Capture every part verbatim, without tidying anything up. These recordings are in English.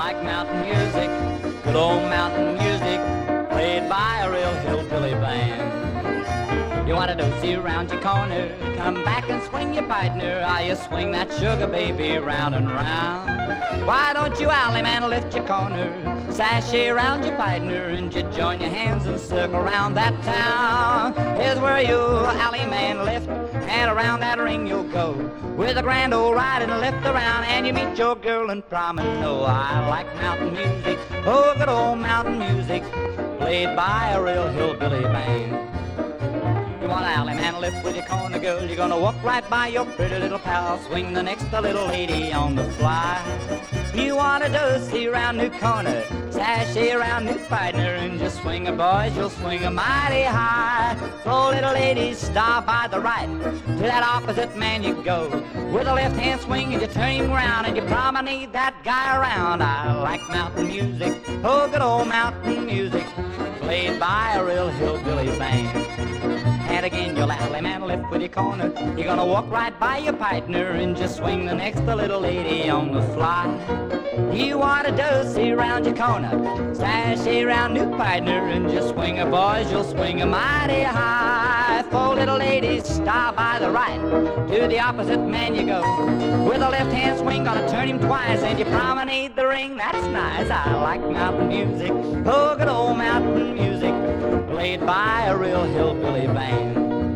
like mountain music, good old mountain music, played by a real hillbilly band. You want to do see around your corner, come back and swing your partner, ah, you swing that sugar baby round and round. Why don't you, alley man, lift your corner, sashay around your partner, and you join your hands and circle around that town. Here's where you, alley man, lift, and around that ring you'll go, with a grand old ride and a lift around, and you meet your girl and prom. And oh, I like mountain music, oh, good old mountain music, played by a real hillbilly band. You want an alley man lift with your corner girl, you're gonna walk right by your pretty little pal, swing the next little lady on the fly. You want a do-see round new corner, sashay around new partner, and just swing a boys, you'll swing a mighty high. Four little ladies stop by the right, to that opposite man you go, with a left hand swing and you turn him round, and you promenade that guy around. I like mountain music, oh good old mountain music, played by a real hillbilly band. And again, you'll alley man lift with your corner, you're gonna walk right by your partner, and just swing the next little lady on the fly. You want a do-see round your corner, sashay round new partner, and just swing a boys, you'll swing a mighty high. Four little ladies stop by the right, to the opposite man you go, with a left hand swing, gonna turn him twice, and you promenade the ring. That's nice. I like mountain music, oh good old mountain music, played by a real hillbilly band.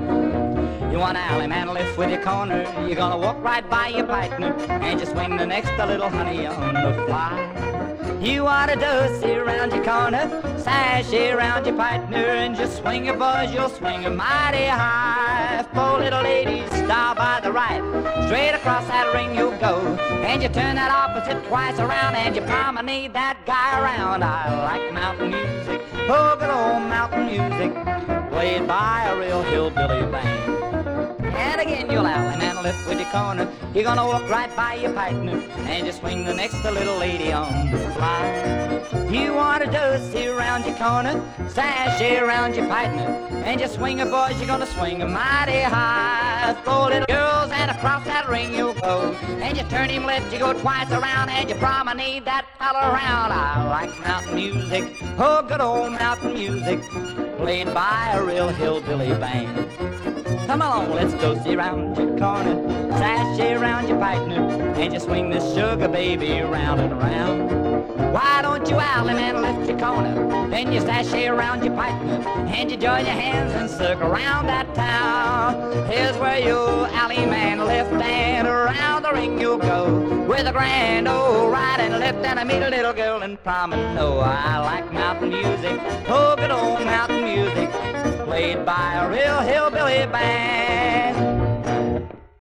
You want an alley man lift with your corner, you're gonna walk right by your partner, and just swing the next a little honey on the fly. You want a do-see around your corner, sashay around your partner, and just swing your boys, you'll swing a mighty high. Four little ladies stop by the right, straight across that ring you'll go, and you turn that opposite twice around, and you promenade that guy around. I like mountain music, oh good old mountain music, played by a real hillbilly band. And again, you'll alley man lift with your corner, you're gonna walk right by your partner, and just swing the next little lady on the fly. You want to do-see around your corner, sashay around your partner, and just swing a boys, you're gonna swing a mighty high. Four little girls and across that ring you'll go, and you turn him left, you go twice around, and you promenade that fella around. I like mountain music, oh good old mountain music, played by a real hillbilly band. Come along, let's go see round your corner, sashay around your partner, and you swing this sugar baby round and round. Why don't you, alley man, lift your corner, then you sashay around your partner, and you join your hands and circle around that town. Here's where you, alley man, lift, and around the ring you'll go, with a grand old ride and lift, and I meet a little girl in prom. And oh, I like mountain music, oh good old mountain music, played by a real hillbilly band.